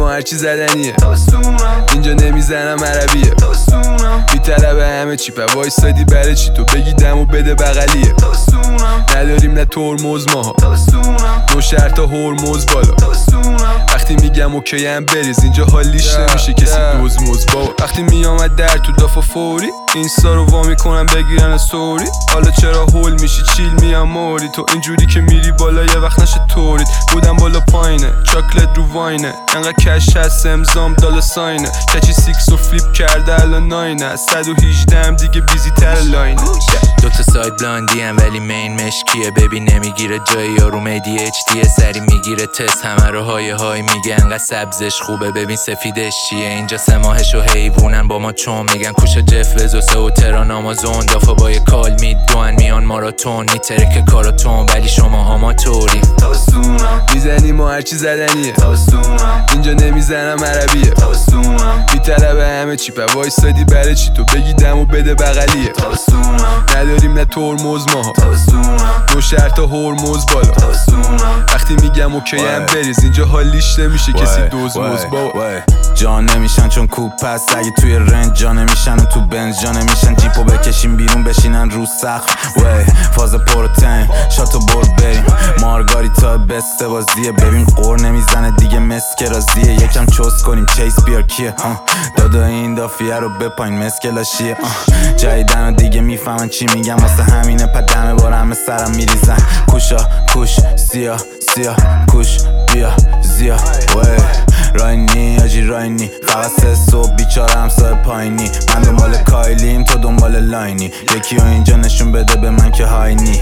ما هرچی زدنیه اینجا نمیزنم عربیه میطلبه همه چی پا وایستادی برای چی تو بگی دمو بده بغلیه نداریم نه ترمز ماها نو شرطا هرمز بالا وقتی میگم اوکی هم بریز اینجا حالیش نمیشه کسی دوزمز بابا وقتی میامد در تو دافا فوری اینستا رو وا میکنم بگیرن استوری حالا چرا هول میشی چیل میام موری تو اینجوری که میری بالا یه وقت نشه تورید بودم بالا پایینه چاکلت رو واینه انقدر کش هست امضام دال ساینه کچی سیکس و فلیپ کرده الان ناینه 118 هم دیگه بیزی تر لاینه دوتا ساید بلاندی هم ولی مین مشکیه ببین نمیگیره جایی یارو میدی اچ دیه سری میگیره تست همه رو های میگه انقدر سبزش خوبه ببین سفیدش چیه اینجا 3 ماهش و حیوونن با ما چون میگن کوشا جف بزوسه و تران آمازون دافا با یه کال میدوان میان ماراتون میترکه کاراتون ولی شما آماتوری میزنی ما هرچی زدنیه اینجا نمیزنم عربیه میطلبه همه چی پا وایستادی برای چی تو بگی دمو بده بغلیه نداریم نه ترمز ماها نو شرطا هرمز بالا وقتی میگم اوکی هم بریز اینجا حالیش نمیشه کسی دوزمز بابا جان نمیشن چون کوپ هست اگه توی رنج جا نمیشن و تو بنز جا نمیشن جیپو بکشیم بیرون بشینن رو سقف فاز پروتئین شاتو برد بریم مارگاریتا بسته بازیه ببین قور نمیزنه دیگه مسک رازیه یکم چوس کنیم چیس بیار کیه دادا این دافیه رو بپاین مسکلاشیه جایدن و دیگه میفهمن چی میگم واسه همینه پدمه بار همه سرم میریزن کوشا کوش سیاه سیاه کوش بیا زیا راینی آجی راینی فقط 3 صبح بیچاره همسای پایینی من دنبال کایلیم تو دنبال لاینی یکی و اینجا نشون بده به من که هاینی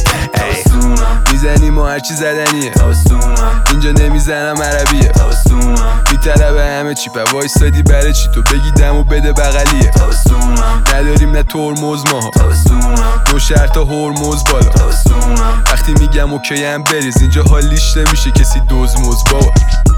میزنی ما هرچی زدنیه اینجا نمیزنم عربیه میطلبه همه چی پا وایستادی برای چی تو بگی دمو بده بغلیه نداریم نه ترمز ماها نو شرطا هرمز بالا وقتی میگم اوکی هم بریز اینجا حالیش نمیشه کسی دوزمز بابا